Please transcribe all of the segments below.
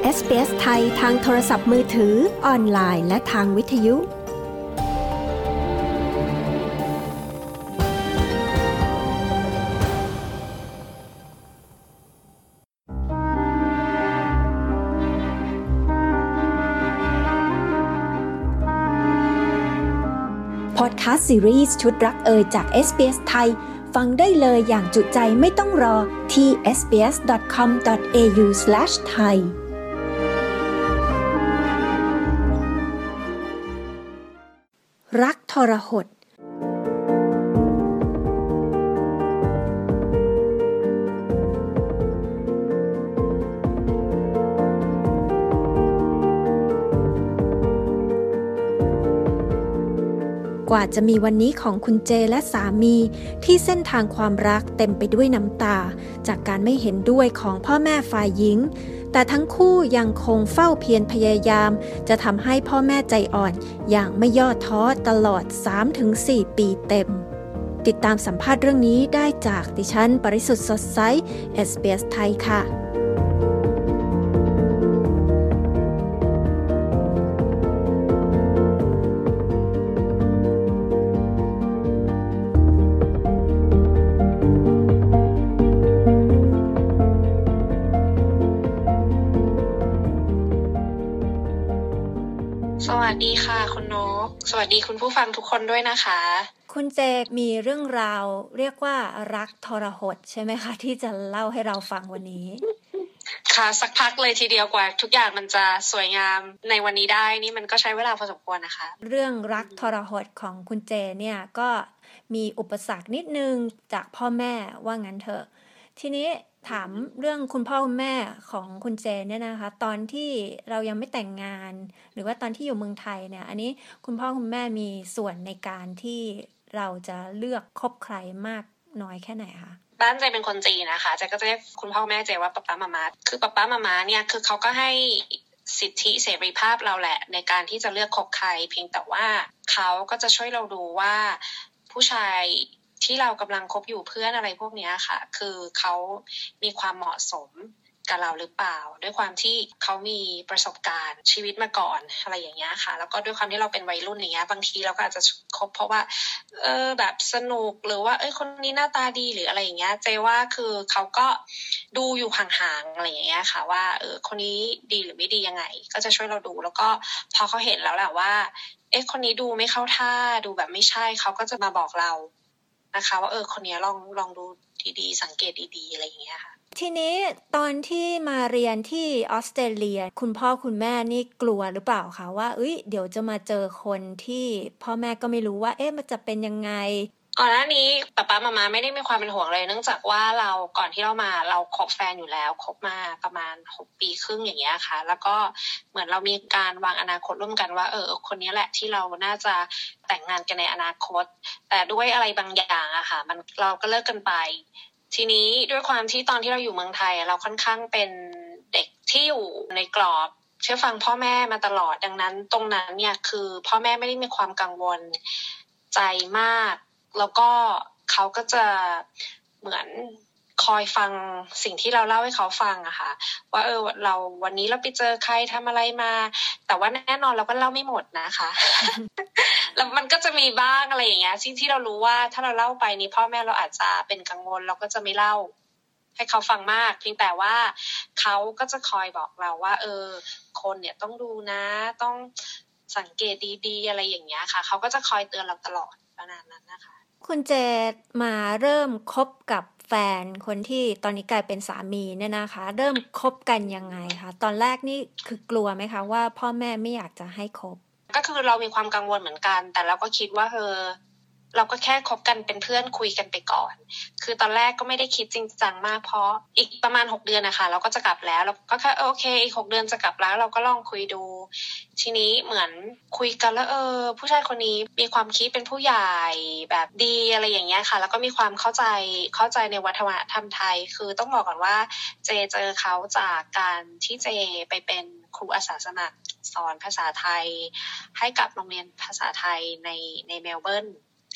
SBS ไทยทางโทรศัพท์มือถือออนไลน์และทางวิทยุพอดคาสต์ซีรีส์ชุดรักเอ่ยจาก SBS ไทยฟังได้เลยอย่างจุใจไม่ต้องรอที่ sbs.com.au/thaiรักทรหดกว่าจะมีวันนี้ของคุณเจและสามีที่เส้นทางความรักเต็มไปด้วยน้ำตาจากการไม่เห็นด้วยของพ่อแม่ฝ่ายหญิงแต่ทั้งคู่ยังคงเฝ้าเพียรพยายามจะทำให้พ่อแม่ใจอ่อนอย่างไม่ย่อท้อตลอด 3-4 ปีเต็มติดตามสัมภาษณ์เรื่องนี้ได้จากดิฉันปริสุทธิ์สดใส SBS ไทยค่ะสวัสดีค่ะคุณนกสวัสดีคุณผู้ฟังทุกคนด้วยนะคะคุณเจมีเรื่องราวเรียกว่ารักทรหดใช่ไหมคะที่จะเล่าให้เราฟังวันนี้ค่ะสักพักเลยทีเดียวกว่าทุกอย่างมันจะสวยงามในวันนี้ได้นี่มันก็ใช้เวลาพอสมควรนะคะเรื่องรักทรหดของคุณเจเนี่ยก็มีอุปสรรคนิดนึงจากพ่อแม่ว่างั้นเถอะทีนี้ถามเรื่องคุณพ่อคุณแม่ของคุณเจเนี่ยนะคะตอนที่เรายังไม่แต่งงานหรือว่าตอนที่อยู่เมืองไทยเนี่ยอันนี้คุณพ่อคุณแม่มีส่วนในการที่เราจะเลือกคบใครมากน้อยแค่ไหนคะบ้านเจเป็นคนจีนนะคะเจก็จะเรียกคุณพ่อแม่เจว่าป๊าป๊ามาม่าคือป๊าป๊ามาม่าเนี่ยคือเขาก็ให้สิทธิเสรีภาพเราแหละในการที่จะเลือกคบใครเพียงแต่ว่าเขาก็จะช่วยเราดูว่าผู้ชายที่เรากำลังคบอยู่เพื่อนอะไรพวกนี้ค่ะคือเขามีความเหมาะสมกับเราหรือเปล่าด้วยความที่เขามีประสบการณ์ชีวิตมาก่อนอะไรอย่างเงี้ยค่ะแล้วก็ด้วยความที่เราเป็นวัยรุ่นอย่างเงี้ยบางทีเราก็อาจจะคบเพราะว่าแบบสนุกหรือว่าคนนี้หน้าตาดีหรืออะไรอย่างเงี้ยเจว่าคือเขาก็ดูอยู่ห่างๆอะไรอย่างเงี้ยค่ะว่าคนนี้ดีหรือไม่ดียังไงก็จะช่วยเราดูแล้วก็พอเขาเห็นแล้วแหละว่าคนนี้ดูไม่เข้าท่าดูแบบไม่ใช่เขาก็จะมาบอกเรานะคะว่าคนนี้ลองดูดีๆสังเกตดีๆอะไรอย่างเงี้ยค่ะทีนี้ตอนที่มาเรียนที่ออสเตรเลียคุณพ่อคุณแม่นี่กลัวหรือเปล่าคะว่าเดี๋ยวจะมาเจอคนที่พ่อแม่ก็ไม่รู้ว่ามันจะเป็นยังไงก่อนหน้านี้ป๊าป๊ามาม่าไม่ได้มีความเป็นห่วงเลยเนื่องจากว่าเราก่อนที่เราคบแฟนอยู่แล้วคบมาประมาณ6 ปีครึ่งอย่างเงี้ยค่ะแล้วก็เหมือนเรามีการวางอนาคตร่วมกันว่าคนนี้แหละที่เราน่าจะแต่งงานกันในอนาคตแต่ด้วยอะไรบางอย่างอะค่ะเราก็เลิกกันไปทีนี้ด้วยความที่ตอนที่เราอยู่เมืองไทยเราค่อนข้างเป็นเด็กที่อยู่ในกรอบเชื่อฟังพ่อแม่มาตลอดดังนั้นตรงนั้นเนี่ยคือพ่อแม่ไม่ได้มีความกังวลใจมากแล้วก็เขาก็จะเหมือนคอยฟังสิ่งที่เราเล่าให้เขาฟังอะค่ะว่าเราวันนี้เราไปเจอใครทำอะไรมาแต่ว่าแน่นอนเราก็เล่าไม่หมดนะคะ แล้วมันก็จะมีบ้างอะไรอย่างเงี้ยที่เรารู้ว่าถ้าเราเล่าไปนี้พ่อแม่เราอาจจะเป็นกังวลเราก็จะไม่เล่าให้เขาฟังมากเพียงแต่ว่าเขาก็จะคอยบอกเราว่าคนเนี่ยต้องดูนะต้องสังเกตดีๆอะไรอย่างเงี้ยค่ะเขาก็จะคอยเตือนเราตลอดประมาณนั้นนะคะคุณเจมาเริ่มคบกับแฟนคนที่ตอนนี้กลายเป็นสามีเนี่ยนะคะเริ่มคบกันยังไงคะตอนแรกนี่คือกลัวไหมคะว่าพ่อแม่ไม่อยากจะให้คบก็คือเรามีความกังวลเหมือนกันแต่เราก็คิดว่าเราก็แค่คบกันเป็นเพื่อนคุยกันไปก่อนคือตอนแรกก็ไม่ได้คิดจริงจังมากเพราะอีกประมาณ6 เดือนนะคะเราก็จะกลับแล้วเราก็แค่โอเคอีก6 เดือนจะกลับแล้วเราก็ลองคุยดูทีนี้เหมือนคุยกันแล้วผู้ชายคนนี้มีความคิดเป็นผู้ใหญ่แบบดีอะไรอย่างเงี้ยค่ะแล้วก็มีความเข้าใจในวัฒนธรรมไทยคือต้องบอกก่อนว่าเจอเขาจากการที่เจไปเป็นครูอาสาสมัครสอนภาษาไทยให้กับโรงเรียนภาษาไทยในเมลเบิร์น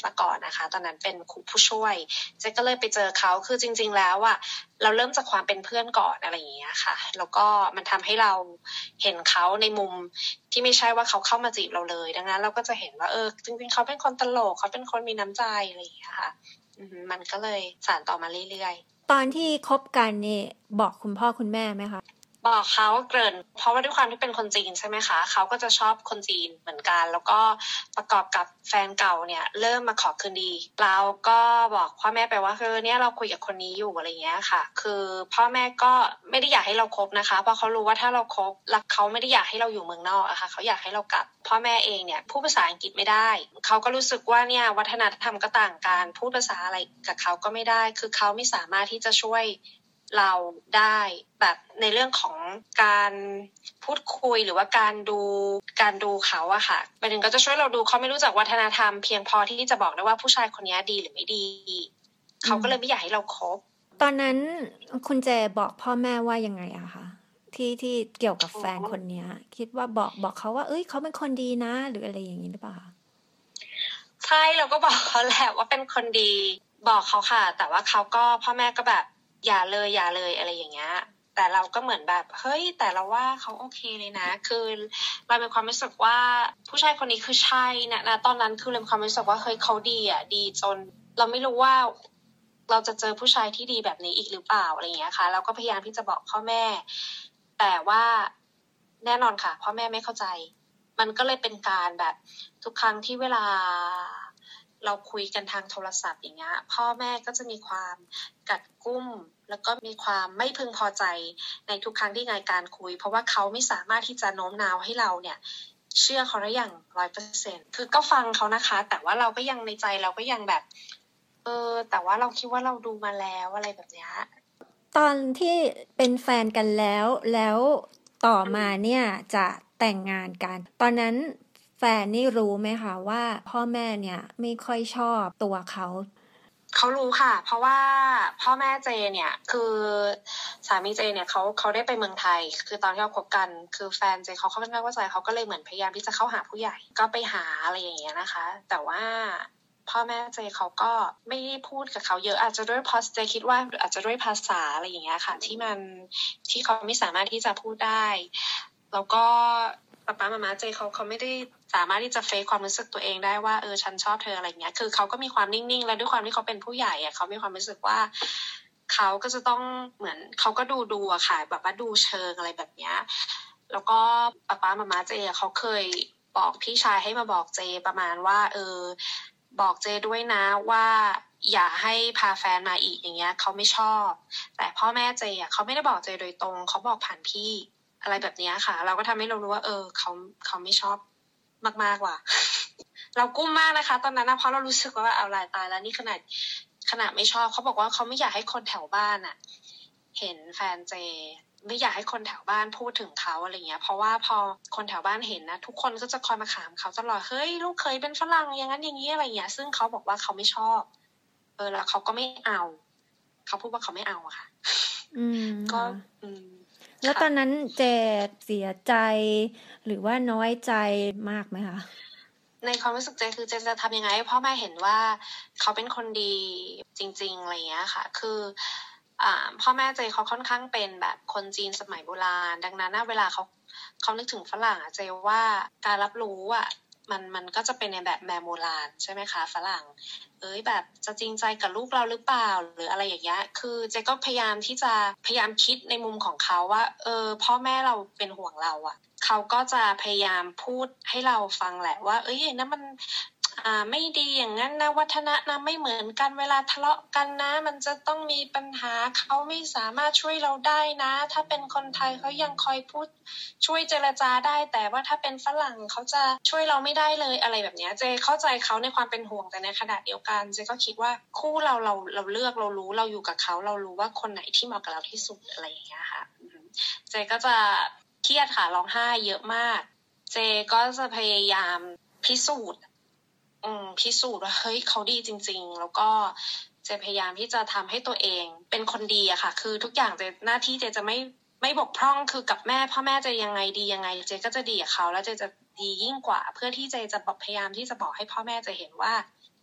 มาก่อนนะคะตอนนั้นเป็นครูผู้ช่วยเจ๊ก็เลยไปเจอเขาคือจริงๆแล้วอ่ะเราเริ่มจากความเป็นเพื่อนก่อนอะไรอย่างเงี้ยค่ะแล้วก็มันทำให้เราเห็นเขาในมุมที่ไม่ใช่ว่าเขาเข้ามาจีบเราเลยดังนั้นเราก็จะเห็นว่าจริงๆเขาเป็นคนตลกเขาเป็นคนมีน้ำใจอะไรอย่างเงี้ยค่ะมันก็เลยสานต่อมาเรื่อยๆตอนที่คบกันนี่บอกคุณพ่อคุณแม่ไหมคะบอกเขาเกริ่นเพราะว่าด้วยความที่เป็นคนจีนใช่ไหมคะเขาก็จะชอบคนจีนเหมือนกันแล้วก็ประกอบกับแฟนเก่าเนี่ยเริ่มมาขอคืนดีเราก็บอกพ่อแม่ไปว่าเนี่ยเราคุยกับคนนี้อยู่อะไรเงี้ยค่ะคือพ่อแม่ก็ไม่ได้อยากให้เราคบนะคะเพราะเขารู้ว่าถ้าเราคบแล้วเขาไม่ได้อยากให้เราอยู่เมืองนอกอะค่ะเขาอยากให้เรากลับพ่อแม่เองเนี่ยพูดภาษาอังกฤษไม่ได้เขาก็รู้สึกว่าเนี่ยวัฒนธรรมก็ต่างกันพูดภาษาอะไรกับเขาก็ไม่ได้คือเขาไม่สามารถที่จะช่วยเราได้แบบในเรื่องของการพูดคุยหรือว่าการดูเขาอะค่ะหมายถึงก็จะช่วยเราดูเขาไม่รู้จักวัฒนธรรมเพียงพอที่จะบอกได้ว่าผู้ชายคนนี้ดีหรือไม่ดีเขาก็เลยไม่อยากให้เราคบตอนนั้นคุณเจบอกพ่อแม่ว่ายังไงอะคะที่เกี่ยวกับแฟนคนนี้คิดว่าบอกเขาว่าเขาเป็นคนดีนะหรืออะไรอย่างนี้หรือเปล่าใช่เราก็บอกเขาแหละว่าเป็นคนดีบอกเขาค่ะแต่ว่าเขาก็พ่อแม่ก็แบบอย่าเลยอะไรอย่างเงี้ยแต่เราก็เหมือนแบบเฮ้ยแต่เราว่าเขาโอเคเลยนะคือเรามีความรู้สึกว่าผู้ชายคนนี้คือใช่นะตอนนั้นคือเรามีความรู้สึกว่าเฮ้ยเขาดีอ่ะดีจนเราไม่รู้ว่าเราจะเจอผู้ชายที่ดีแบบนี้อีกหรือเปล่าอะไรอย่างเงี้ยค่ะเราก็พยายามที่จะบอกพ่อแม่แต่ว่าแน่นอนค่ะพ่อแม่ไม่เข้าใจมันก็เลยเป็นการแบบทุกครั้งที่เวลาเราคุยกันทางโทรศัพท์อย่างเงี้ยพ่อแม่ก็จะมีความกัดกุ้มแล้วก็มีความไม่พึงพอใจในทุกครั้งที่ในการคุยเพราะว่าเขาไม่สามารถที่จะโน้มน้าวให้เราเนี่ยเชื่อเขาได้อย่าง 100% คือก็ฟังเขานะคะแต่ว่าเราก็ยังในใจเราก็ยังแบบแต่ว่าเราคิดว่าเราดูมาแล้วอะไรแบบเนี้ยตอนที่เป็นแฟนกันแล้วต่อมาเนี่ยจะแต่งงานกันตอนนั้นแฟนนี่รู้ไหมคะว่าพ่อแม่เนี่ยไม่ค่อยชอบตัวเขารู้ค่ะเพราะว่าพ่อแม่เจเนี่ยคือสามีเจเนี่ยเขาได้ไปเมืองไทยคือตอนที่เราคบกันคือแฟนเจเขาค่อนข้างเข้าใจเขาก็เลยเหมือนพยายามที่จะเข้าหาผู้ใหญ่ก็ไปหาอะไรอย่างเงี้ยนะคะแต่ว่าพ่อแม่เจเขาก็ไม่ได้พูดกับเขาเยอะอาจจะด้วยเพราะเจคิดว่าอาจจะด้วยภาษาอะไรอย่างเงี้ยค่ะที่เขาไม่สามารถที่จะพูดได้แล้วก็ป๊าป๊ามาม่าเจเขาไม่ได้สามารถที่จะเฟคความรู้สึกตัวเองได้ว่าฉันชอบเธออะไรเงี้ยคือเขาก็มีความนิ่งๆแล้วด้วยความที่เขาเป็นผู้ใหญ่อะเขามีความรู้สึกว่าเขาก็จะต้องเหมือนเขาก็ดูอะค่ะแบบว่าดูเชิงอะไรแบบเนี้ยแล้วก็ป๊าป๊ามาม่าเจเขาเคยบอกพี่ชายให้มาบอกเจประมาณว่าบอกเจด้วยนะว่าอย่าให้พาแฟนมาอีกอย่างเงี้ยเขาไม่ชอบแต่พ่อแม่เจอะเขาไม่ได้บอกเจโดยตรงเขาบอกผ่านพี่อะไรแบบนี้ค่ะเราก็ทำให้เรารู้ว่าเขาไม่ชอบมากๆว่ะเรากุ้มมากนะคะตอนนั้นนะเพราะเรารู้สึกว่าเอาลายตายแล้วนี่ขนาดไม่ชอบเขาบอกว่าเขาไม่อยากให้คนแถวบ้านอะเห็นแฟนเจไม่อยากให้คนแถวบ้านพูดถึงเขาอะไรเงี้ยเพราะว่าพอคนแถวบ้านเห็นนะทุกคนก็จะคอยมาถามเขาตลอดเฮ้ยลูกเคยเป็นฝรั่งอย่างนั้นอย่างนี้อะไรเงี้ยซึ่งเขาบอกว่าเขาไม่ชอบแล้วเขาก็ไม่เอาเขาพูดว่าเขาไม่เอาอะค่ะก็แล้วตอนนั้นเจเสียใจหรือว่าน้อยใจมากไหมคะในความรู้สึกเจคือเจจะทำยังไงให้พ่อแม่เห็นว่าเขาเป็นคนดีจริงๆอะไรเงี้ยค่ะคือพ่อแม่เจเขาค่อนข้างเป็นแบบคนจีนสมัยโบราณดังนั้นเวลาเขานึกถึงฝรั่งเจว่าการรับรู้มันก็จะเป็นในแบบแมวโบราณใช่ไหมคะฝรั่งแบบจะจริงใจกับลูกเราหรือเปล่าหรืออะไรอย่างเงี้ยคือเจก็พยายามคิดในมุมของเขาว่าพ่อแม่เราเป็นห่วงเราเขาก็จะพยายามพูดให้เราฟังแหละว่านั่นมันไม่ดีอย่างนั้นนะวัฒนธรรมไม่เหมือนกันเวลาทะเลาะกันนะมันจะต้องมีปัญหาเขาไม่สามารถช่วยเราได้นะถ้าเป็นคนไทยเขายังคอยพูดช่วยเจรจาได้แต่ว่าถ้าเป็นฝรั่งเขาจะช่วยเราไม่ได้เลยอะไรแบบนี้เจเข้าใจเขาในความเป็นห่วงแต่ในขณะเดียวกันเจก็คิดว่าคู่เราเลือกเรารู้เราอยู่กับเขาเรารู้ว่าคนไหนที่เหมาะกับเราที่สุดอะไรอย่างเงี้ยค่ะเจก็จะเครียดค่ะร้องไห้เยอะมากเจก็จะพยายามพิสูจน์ว่าเฮ้ยเขาดีจริงๆแล้วก็เจพยายามที่จะทำให้ตัวเองเป็นคนดีอะค่ะคือทุกอย่างเจหน้าที่เจจะไม่บกพร่องคือกับพ่อแม่เจยังไงดียังไงเจก็จะดีกับเขาแล้วเจจะดียิ่งกว่าเพื่อที่เจจะพยายามที่จะบอกให้พ่อแม่เจเห็นว่า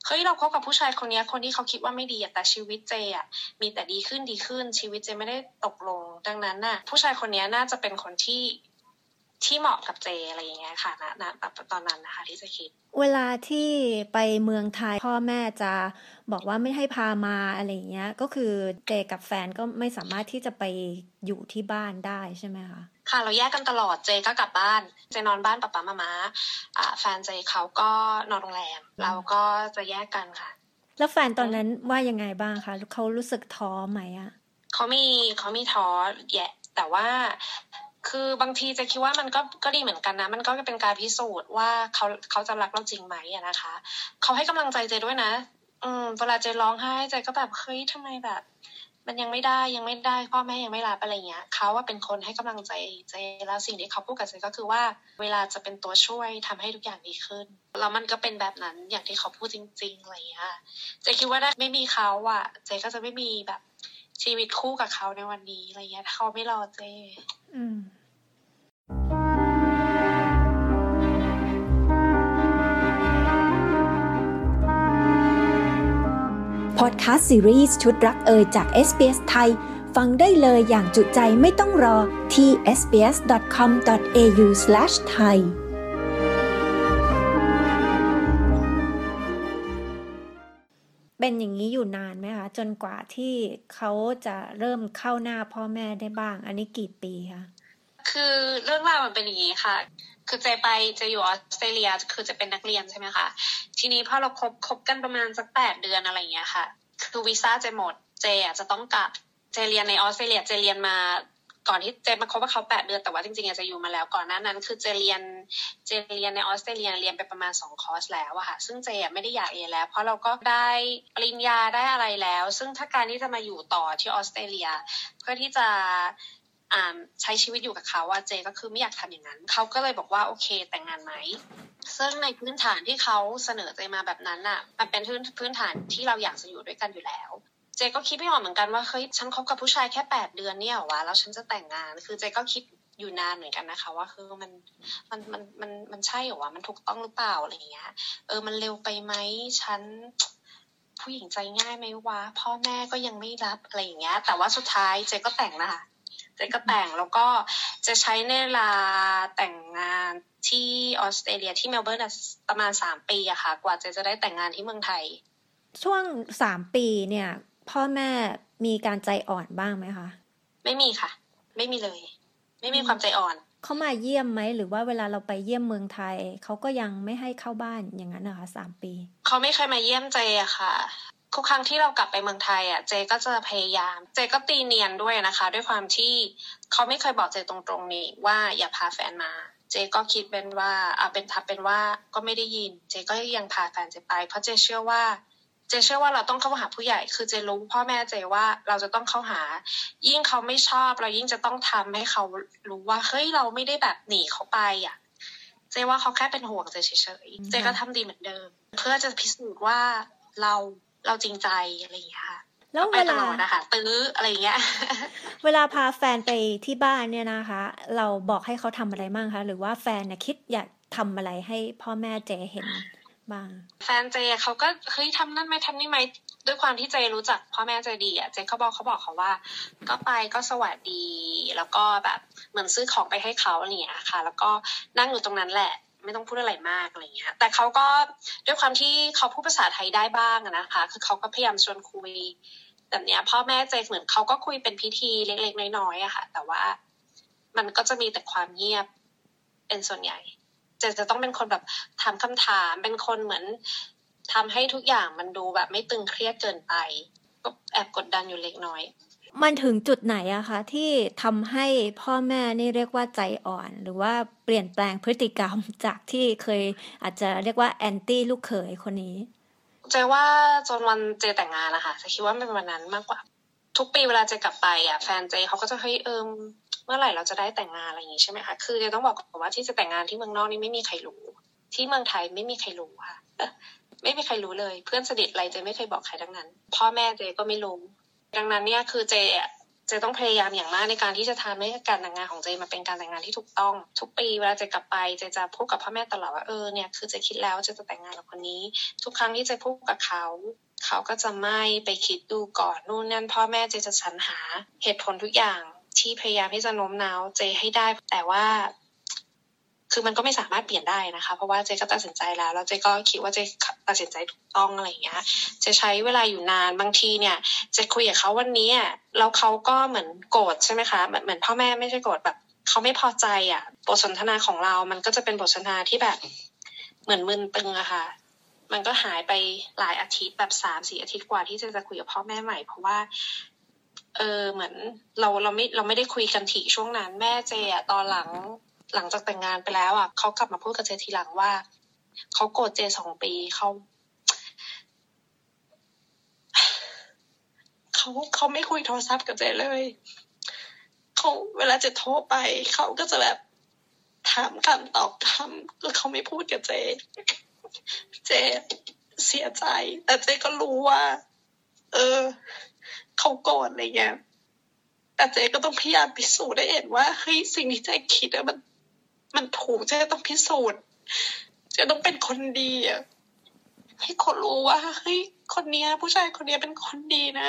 เฮ้ยเราคบกับผู้ชายคนนี้คนที่เขาคิดว่าไม่ดีแต่ชีวิตเจอ่ะมีแต่ดีขึ้นชีวิตเจไม่ได้ตกลงดังนั้นน่ะผู้ชายคนนี้น่าจะเป็นคนที่เหมาะกับเจอะไรอย่างเงี้ยค่ะณตอนนั้นนะคะที่จะคิดเวลาที่ไปเมืองไทยพ่อแม่จะบอกว่าไม่ให้พามาอะไรอย่างเงี้ยก็คือเจกับแฟนก็ไม่สามารถที่จะไปอยู่ที่บ้านได้ใช่ไหมคะค่ะเราแยกกันตลอดเจก็กลับบ้านเจนอนบ้านป๊าป๊าม่าแฟนเจเขาก็นอนโรงแรมเราก็จะแยกกันค่ะแล้วแฟนตอนนั้นว่ายังไงบ้างคะเขารู้สึกท้อไหมอะเขามีท้อแย่แต่ว่าคือบางทีจะคิดว่ามันก็ดีเหมือนกันนะมันก็เป็นการพิสูจน์ว่าเขาจะรักเราจริงไหมอะนะคะเขาให้กำลังใจเจด้วยนะเวลาเจร้องไห้เจก็แบบเฮ้ยทำไมแบบมันยังไม่ได้พ่อแม่ยังไม่รับอะไรเงี้ยเขาว่าเป็นคนให้กำลังใจเจแล้วสิ่งที่เขาพูดกับเจก็คือว่าเวลาจะเป็นตัวช่วยทำให้ทุกอย่างดีขึ้นแล้วมันก็เป็นแบบนั้นอย่างที่เขาพูดจริงๆอะไรเงี้ยเจคิดว่าถ้าไม่มีเขาอะเจก็จะไม่มีแบบชีวิตคู่กับเขาในวันนี้อะไรเงี้ยเขาไม่รอเจพอดคาสต์ซีรีส์ชุดรักจาก SBS ไทยฟังได้เลยอย่างจุใจไม่ต้องรอที่ sbs.com.au/thai เป็นอย่างนี้อยู่นานไหมคะจนกว่าที่เขาจะเริ่มเข้าหน้าพ่อแม่ได้บ้างอันนี้กี่ปีคะคือเรื่องราวมันเป็นอย่างนี้ค่ะคือจะอยู่ออสเตรเลียคือจะเป็นนักเรียนใช่ไหมคะทีนี้พอเราคบกันประมาณสัก8 เดือนอะไรอย่างเงี้ยค่ะคือวีซ่าเจหมดเจจะต้องกลับเจเรียนในออสเตรเลียเจเรียนมาก่อนที่เจมาคบกับเขา8 เดือนแต่ว่าจริงๆจะอยู่มาแล้วก่อนหน้านั้นคือเจเรียนในออสเตรเลียเรียนไปประมาณ2 คอร์สแล้วอะค่ะซึ่งเจไม่ได้อยากเรียนแล้วเพราะเราก็ได้ปริญญาได้อะไรแล้วซึ่งถ้าการที่จะมาอยู่ต่อที่ออสเตรเลียเพื่อที่จะใช้ชีวิตอยู่กับเขาเจก็คือไม่อยากทำอย่างนั้นเขาก็เลยบอกว่าโอเคแต่งงานไหมซึ่งในพื้นฐานที่เขาเสนอเจมาแบบนั้นน่ะมันเป็นพื้นฐานที่เราอยากจะอยู่ด้วยกันอยู่แล้วเจก็คิดไม่ออกเหมือนกันว่าเฮ้ยฉันคบกับผู้ชายแค่8 เดือนเนี่ยเหรอวะแล้วฉันจะแต่งงานคือเจก็คิดอยู่นานเหมือนกันนะคะว่าคือมันใช่เหรอวะมันถูกต้องหรือเปล่าอะไรอย่างเงี้ยมันเร็วไปไหมฉันผู้หญิงใจง่ายไหมวะพ่อแม่ก็ยังไม่รับอะไรอย่างเงี้ยแต่ว่าสุดท้ายเจก็แต่งนะคะเจก็แต่งแล้วก็จะใช้ในเวลาแต่งงานที่ออสเตรเลียที่เมลเบิร์นประมาณ3 ปีอะค่ะกว่าเจจะได้แต่งงานที่เมืองไทยช่วง3 ปีเนี่ยพ่อแม่มีการใจอ่อนบ้างไหมคะไม่มีค่ะไม่มีเลยไม่มีความใจอ่อนเขามาเยี่ยมไหมหรือว่าเวลาเราไปเยี่ยมเมืองไทยเขาก็ยังไม่ให้เข้าบ้านอย่างนั้นนะคะ3 ปีเขาไม่เคยมาเยี่ยมเจอะค่ะทุกครั้งที่เรากลับไปเมืองไทยอะเจก็จะพยายามเจก็ตีเนียนด้วยนะคะด้วยความที่เขาไม่เคยบอกเจตรงๆนี่ว่าอย่าพาแฟนมาเจก็คิดเป็นว่าเป็นทับเป็นว่าก็ไม่ได้ยินเจก็ยังพาแฟนเจไปเพราะเจเชื่อว่าเราต้องเข้าหาผู้ใหญ่คือเจรู้พ่อแม่เจว่าเราจะต้องเข้าหายิ่งเขาไม่ชอบเรายิ่งจะต้องทำให้เขารู้ว่าเฮ้ยเราไม่ได้แบบหนีเขาไปอ่ะเจว่าเขาแค่เป็นห่วงเจเฉยๆเจก็ทำดีเหมือนเดิมเพื่อจะพิสูจน์ว่าเราจริงใจอะไรอย่างเงี้ยค่ะแล้วเวลานะคะตื้ออะไรอย่างเงี้ยเวลาพาแฟนไปที่บ้านเนี่ยนะคะเราบอกให้เขาทำอะไรบ้างคะหรือว่าแฟนคิดอยากทำอะไรให้พ่อแม่เจเห็นบ้างแฟนเจเขาก็เฮ้ยทำนั่นไหมทำนี่ไหมด้วยความที่เจรู้จักพ่อแม่เจดีอ่ะเจเขาบอกเขาว่าก็ไปก็สวัสดีแล้วก็แบบเหมือนซื้อของไปให้เขาอะไรอย่างเงี้ยค่ะแล้วก็นั่งอยู่ตรงนั้นแหละไม่ต้องพูดอะไรมากอะไรอย่างเงี้ยแต่เขาก็ด้วยความที่เขาพูดภาษาไทยได้บ้างนะคะคือเขาก็พยายามชวนคุยแบบเนี้ยพ่อแม่เจเหมือนเขาก็คุยเป็นพิธีเล็กๆน้อยๆอะค่ะแต่ว่ามันก็จะมีแต่ความเงียบเป็นส่วนใหญ่จะต้องเป็นคนแบบถามคำถามเป็นคนเหมือนทำให้ทุกอย่างมันดูแบบไม่ตึงเครียดเกินไปก็แอบกดดันอยู่เล็กน้อยมันถึงจุดไหนอะคะที่ทำให้พ่อแม่นี่เรียกว่าใจอ่อนหรือว่าเปลี่ยนแปลงพฤติกรรมจากที่เคยอาจจะเรียกว่าแอนตี้ลูกเขยคนนี้เจว่าจนวันเจแต่งงานนะคะจะคิดว่าเป็นวันนั้นมากกว่าทุกปีเวลาเจกลับไปอะแฟนเจเขาก็จะเฮ้ยเมื่อไหร่เราจะได้แต่งงานอะไรอย่างงี้ใช่ไหมคะคือเจต้องบอกก่อนว่าที่จะแต่งงานที่เมืองนอกนี่ไม่มีใครรู้ที่เมืองไทยไม่มีใครรู้ค่ะไม่มีใครรู้เลยเพื่อนสนิทอะไรเจไม่เคยบอกใครทั้งนั้นพ่อแม่เจก็ไม่รู้ดังนั้นเนี่ยคือเจเจต้องพยายามอย่างมากในการที่จะทำให้การแต่งงานของเจมันเป็นการแต่งงานที่ถูกต้องทุกปีเวลาเจกลับไปเจจะพูดกับพ่อแม่ตลอดว่าเนี่ยคือเจคิดแล้วเจจะแต่งงานกับคนนี้ทุกครั้งที่เจพูดกับเขาก็จะไม่ไปคิดดูก่อนนู่นนั่นพ่อแม่เจจะสรรหาเหตุผลทุกอย่างที่พยายามที่จะโน้มน้าวเจให้ได้แต่ว่าคือมันก็ไม่สามารถเปลี่ยนได้นะคะเพราะว่าเจก็ตัดสินใจแล้วเจก็คิดว่าเจตัดสินใจถูกต้องอะไรอย่างเงี้ยเจใช้เวลาอยู่นานบางทีเนี่ยเจคุยกับเขาวันนี้แล้วเขาก็เหมือนโกรธใช่ไหมคะเหมือนพ่อแม่ไม่ใช่โกรธแบบเขาไม่พอใจบทสนทนาของเรามันก็จะเป็นบทสนทนาที่แบบเหมือนมึนตึงอะค่ะมันก็หายไปหลายอาทิตย์แบบ 3-4 อาทิตย์กว่าที่จะคุยกับพ่อแม่ใหม่เพราะว่าเหมือนเราไม่ได้คุยกันถี่ช่วงนั้นแม่เจตอนหลังจากแต่งงานไปแล้วเขากลับมาพูดกับเจทีหลังว่าเขาโกรธเจ2 ปีเขาไม่คุยโทรศัพท์กับเจเลยเขาเวลาเจโทรไปเขาก็จะแบบถามคำตอบคำแล้วเขาไม่พูดกับเจเสียใจแต่เจก็รู้ว่าเขาโกรธอะไรเงี้ยแต่เจก็ต้องพยายามพิสูจน์ได้เห็นว่าเฮ้ยสิ่งที่เจคิดมันถูกเจต้องพิสูจน์เจต้องเป็นคนดีให้คนรู้ว่าเฮ้ยคนนี้ผู้ชายคนนี้เป็นคนดีนะ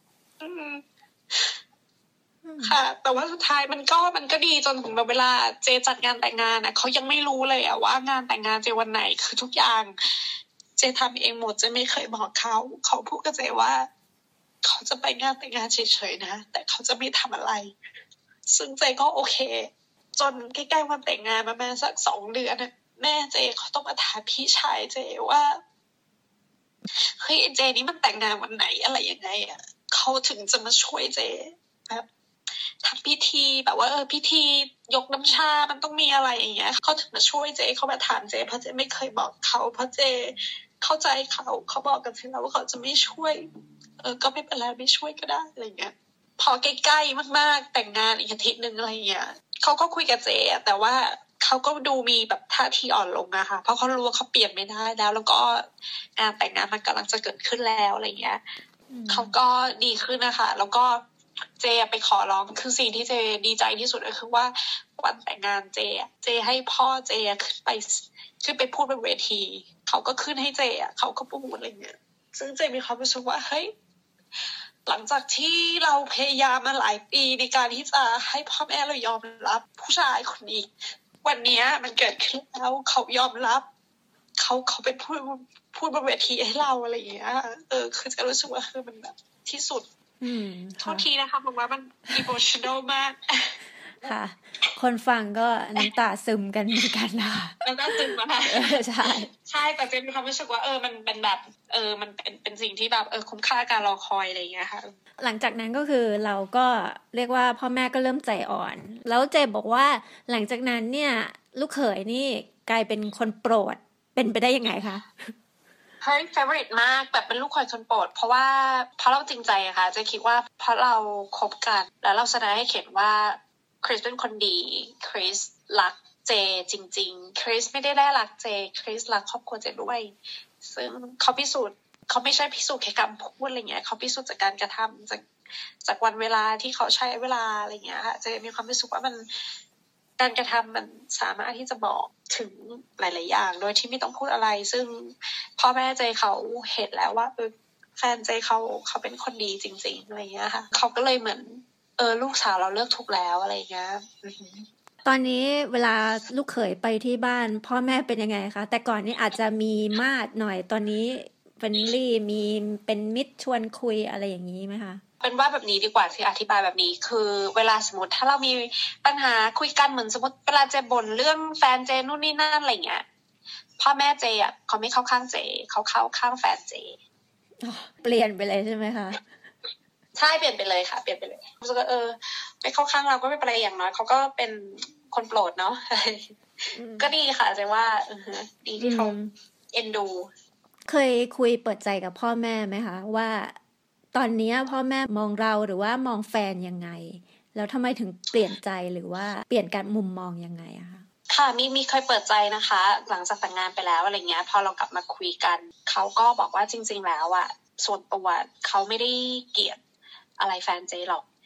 ค่ะแต่ว่าสุดท้ายมันก็ดีจนถึงแบบเวลาเจจัดงานแต่งงานเขายังไม่รู้เลยว่างานแต่งงานเจวันไหนคือทุกอย่างเจทำเองหมดเจไม่เคยบอกเขาพูดกับเจว่าเขาจะไปงานแต่งงานเฉยๆนะแต่เขาจะไม่ทำอะไรซึ่งเจก็โอเคจนใกล้ๆวันแต่งงานประมาณสัก2 เดือนแม่เจเขาต้องมาถามพี่ชายเจว่าเฮ้ยเจนี่มันแต่งงานวันไหนอะไรยังไงเขาถึงจะมาช่วยเจแบบทำพิธีแบบว่าพิธียกน้ำชามันต้องมีอะไรอย่างเงี้ยเขาถึงมาช่วยเจเขามาถามเจเพราะเจไม่เคยบอกเขาเพราะเจเข้าใจเขาบอกกับเจแล้วว่าเขาจะไม่ช่วยก็ไม่เป็นไรไม่ช่วยก็ได้อะไรเงี้ยพอใกล้ๆมากๆแต่งงานอีกอาทิตย์นึงอะไรเงี้ยเขาก็คุยกับเจแต่ว่าเขาก็ดูมีแบบท่าทีอ่อนลงนะคะเพราะเขารู้ว่าเขาเปลี่ยนไม่ได้แล้วก็งานแต่งงานมันกำลังจะเกิดขึ้นแล้วอะไรเงี้ยเขาก็ดีขึ้นนะคะแล้วก็เจไปขอร้องคือสิ่งที่เจดีใจที่สุดก็คือว่าวันแต่งงานเจให้พ่อเจขึ้นไปพูดบนเวทีเขาก็ขึ้นให้เจเขาก็พูดอะไรเงี้ยซึ่งเจมีความรู้สึกว่าเฮ้ยหลังจากที่เราพยายามมาหลายปีในการที่จะให้พ่อแม่เรายอมรับผู้ชายคนนี้วันนี้มันเกิดขึ้นแล้วเขายอมรับเขาไปพูดบนเวทีให้เราอะไรอย่างเงี้ยคือจะรู้สึกว่าคือมันแบบที่สุดโทษทีนะคะบอกว่ามัน emotional มากค่ะคนฟังก็น้ำตาซึมกันเหมือนกันนะคะน้ำตาซึมอะค่ะใช่แต่เจนมีความรู้สึกว่ามันเป็นแบบมันเป็นสิ่งที่แบบคุ้มค่าการรอคอยอะไรอย่างเงี้ยค่ะหลังจากนั้นก็คือเราก็เรียกว่าพ่อแม่ก็เริ่มใจอ่อนแล้วเจบอกว่าหลังจากนั้นเนี่ยลูกเขยนี่กลายเป็นคนโปรดเป็นไปได้ยังไงคะเฮ้ย favorite มากแบบเป็นลูกเขยคนโปรดเพราะเราจริงใจอะค่ะเจคิดว่าเพราะเราคบกันแล้วเราแสดงให้เห็นว่าคริสเป็นคนดีคริสรักเจจริงๆคริสไม่ได้รักเจคริสรักครอบครัวเจด้วยซึ่งเขาพิสูจน์เขาไม่ใช่พิสูจน์แค่คำพูดอะไรเงี้ยเขาพิสูจน์จากการกระทำจากวันเวลาที่เขาใช้เวลาอะไรเงี้ยค่ะเจมีความรู้สึกว่ามันการกระทำมันสามารถที่จะบอกถึงหลายๆอย่างโดยที่ไม่ต้องพูดอะไรซึ่งพ่อแม่เจเขาเห็นแล้วว่าแฟนเจเขาเป็นคนดีจริงๆอะไรเงี้ยค่ะเขาก็เลยเหมือนลูกสาวเราเลือกถูกแล้วอะไรเงี้ยตอนนี้เวลาลูกเขยไปที่บ้านพ่อแม่เป็นยังไงคะแต่ก่อนนี้อาจจะมีมาดหน่อยตอนนี้เฟรนลี่มีเป็นมิตรชวนคุยอะไรอย่างนี้ไหมคะเป็นว่าแบบนี้ดีกว่าที่อธิบายแบบนี้คือเวลาสมมติถ้าเรามีปัญหาคุยกันเหมือนสมมติเวลาเจบ่นเรื่องแฟนเจนู่นนี่นั่นอะไรเงี้ยพ่อแม่เจเขาไม่เข้าข้างเจเขาเข้าข้างแฟนเจเปลี่ยนไปเลยใช่ไหมคะใช่เปลี่ยนไปเลยค่ะเปลี่ยนไปเลยรู้สึกว่าไม่เข้าข้างเราก็ไม่เป็นไรอย่างน้อยเขาก็เป็นคนโปรดเนาะก็ดีค่ะเจว่าดีที่เขาเอ็นดูเคยคุยเปิดใจกับพ่อแม่ไหมคะว่าตอนนี้พ่อแม่มองเราหรือว่ามองแฟนยังไงแล้วทำไมถึงเปลี่ยนใจหรือว่าเปลี่ยนการมุมมองยังไงอะคะค่ะมีเคยเปิดใจนะคะหลังจากแต่งงานไปแล้วอะไรเงี้ยพอเรากลับมาคุยกันเขาก็บอกว่าจริงๆแล้วส่วนตัวเขาไม่ได้เกลียดอะไรแฟนเจหรอก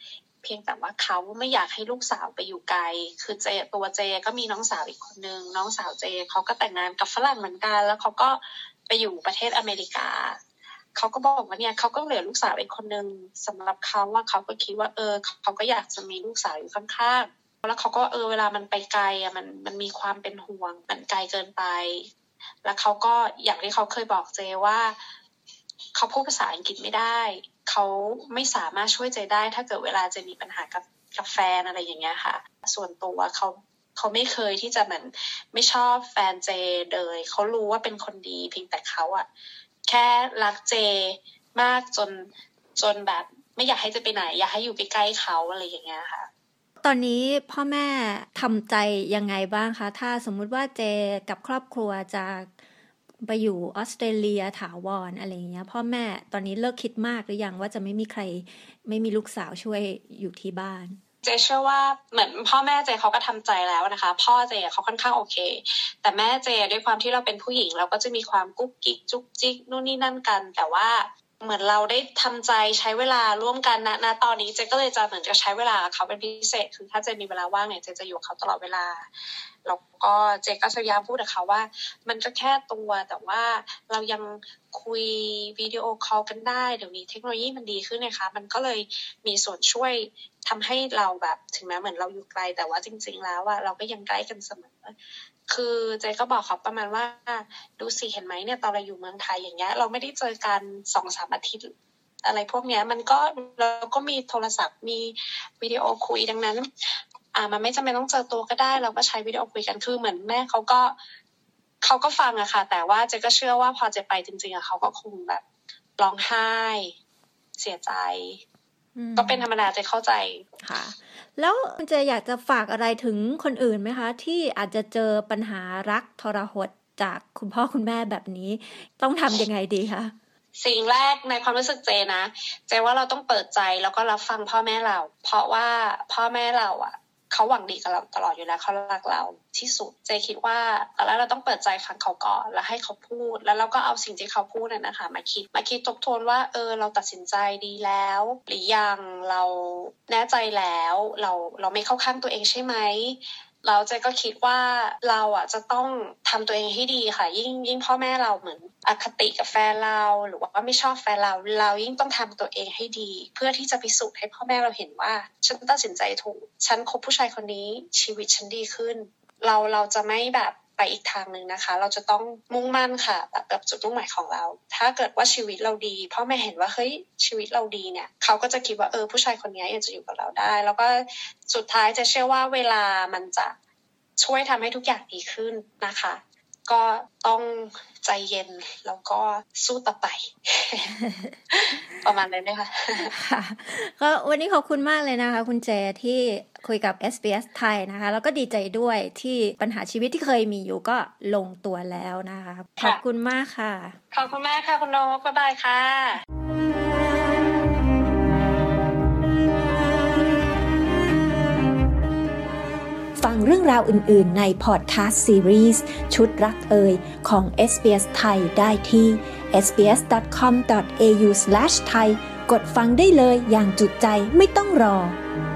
พียงแต่ว่าเขาไม่อยากให้ลูกสาวไปอยู่ไกลคือตัวเจก็มีน้องสาวอีกคนนึงน้องสาวเจเขาก็แต่งงานกับฝรั่งเหมือนกันแล้วเขาก็ไปอยู่ประเทศอเมริกาเขาก็บอกว่าเนี่ยเขาก็เหลือลูกสาวอีกคนนึงสำหรับเขาว่าเขาก็คิดว่าเขาก็อยากจะมีลูกสาวอยู่ข้างๆแล้วเขาก็เวลามันไปไกลมันมีความเป็นห่วงมันไกลเกินไปแล้วเขาก็อย่างที่เขาเคยบอกเจว่าเขาพูดภาษาอังกฤษไม่ได้เขาไม่สามารถช่วยเจได้ถ้าเกิดเวลาเจมีปัญหากับแฟนอะไรอย่างเงี้ยค่ะส่วนตัวเขาไม่เคยที่จะเหมือนไม่ชอบแฟนเจเลยเขารู้ว่าเป็นคนดีเพียงแต่เขาแค่รักเจมากจนแบบไม่อยากให้เจไปไหนอยากให้อยู่ใกล้ๆเขาอะไรอย่างเงี้ยค่ะตอนนี้พ่อแม่ทำใจยังไงบ้างคะถ้าสมมุติว่าเจกับครอบครัวจะไปอยู่ออสเตรเลียถาวรอะไรอย่างเงี้ยพ่อแม่ตอนนี้เลิกคิดมากหรือยังว่าจะไม่มีลูกสาวช่วยอยู่ที่บ้านเจเชื่อว่าเหมือนพ่อแม่เจเขาก็ทำใจแล้วนะคะพ่อเจเขาค่อนข้างโอเคแต่แม่เจด้วยความที่เราเป็นผู้หญิงเราก็จะมีความกุ๊กกิ๊กจุ๊กจิ๊กนู่นนี่นั่นกันแต่ว่าเหมือนเราได้ทำใจใช้เวลาร่วมกันณตอนนี้เจก็เลยจะเหมือนจะใช้เวลาเขาเป็นพิเศษคือถ้าเจมีเวลาว่างเนี่ยเจจะอยู่กับเขาตลอดเวลาแล้วก็เจก็พยายามพูดกับเขาว่ามันก็แค่ตัวแต่ว่าเรายังคุยวิดีโอคอลกันได้เดี๋ยวนี้เทคโนโลยีมันดีขึ้นนะคะมันก็เลยมีส่วนช่วยทำให้เราแบบถึงแม้เหมือนเราอยู่ไกลแต่ว่าจริงๆแล้วเราก็ยังใกล้กันเสมอคือเจก็บอกเขาประมาณว่าดูสิเห็นไหมเนี่ยตอนเราอยู่เมืองไทยอย่างเงี้ยเราไม่ได้เจอกัน 2-3 อาทิตย์อะไรพวกเนี้ยมันก็เราก็มีโทรศัพท์มีวิดีโอคุยดังนั้นมันไม่จำเป็นต้องเจอตัวก็ได้เราก็ใช้วิดีโอคุยกันคือเหมือนแม่เขาก็ฟังอะค่ะแต่ว่าเจก็เชื่อว่าพอเจไปจริงๆเขาก็คงแบบร้องไห้เสียใจก็เป็นธรรมดาเจเข้าใจค่ะแล้วคุณเจอยากจะฝากอะไรถึงคนอื่นไหมคะที่อาจจะเจอปัญหารักทรหดจากคุณพ่อคุณแม่แบบนี้ต้องทำยังไงดีคะสิ่งแรกในความรู้สึกเจนะเจว่าเราต้องเปิดใจแล้วก็รับฟังพ่อแม่เราเพราะว่าพ่อแม่เราเขาหวังดีกับเราตลอดอยู่แล้วเขารักเราที่สุดเจคิดว่าตอนแรกเราต้องเปิดใจฟังเขาก่อนแล้วให้เขาพูดแล้วเราก็เอาสิ่งที่เขาพูดนะคะมาคิดทบทวนว่าเราตัดสินใจดีแล้วหรือยังเราแน่ใจแล้วเราไม่เข้าข้างตัวเองใช่ไหมแล้วเจก็คิดว่าเราจะต้องทำตัวเองให้ดีค่ะยิ่งพ่อแม่เราเหมือนอคติกับแฟนเราหรือว่าไม่ชอบแฟนเรายิ่งต้องทำตัวเองให้ดีเพื่อที่จะพิสูจน์ให้พ่อแม่เราเห็นว่าฉันตัดสินใจถูกฉันคบผู้ชายคนนี้ชีวิตฉันดีขึ้นเราจะไม่แบบไปอีกทางนึงนะคะเราจะต้องมุ่งมั่นค่ะแบบจุดมุ่งหมายของเราถ้าเกิดว่าชีวิตเราดีพ่อแม่เห็นว่าเฮ้ยชีวิตเราดีเนี่ยเขาก็จะคิดว่าผู้ชายคนนี้ยังจะอยู่กับเราได้แล้วก็สุดท้ายจะเชื่อว่าเวลามันจะช่วยทำให้ทุกอย่างดีขึ้นนะคะก็ต้องใจเย็นแล้วก็สู้ต่อไป ประมาณนั้นเลยค่ะก็วันนี้ขอบคุณมากเลยนะคะคุณเจที่คุยกับ SBS ไทยนะคะแล้วก็ดีใจด้วยที่ปัญหาชีวิตที่เคยมีอยู่ก็ลงตัวแล้วนะคะขอบคุณมากค่ะขอบคุณมากค่ะคุณนกบ๊ายบายค่ะฟังเรื่องราวอื่นๆในพอดแคสต์ซีรีส์ชุดรักเอ่ยของ SBS ไทยได้ที่ sbs.com.au/thai กดฟังได้เลยอย่างจุใจไม่ต้องรอ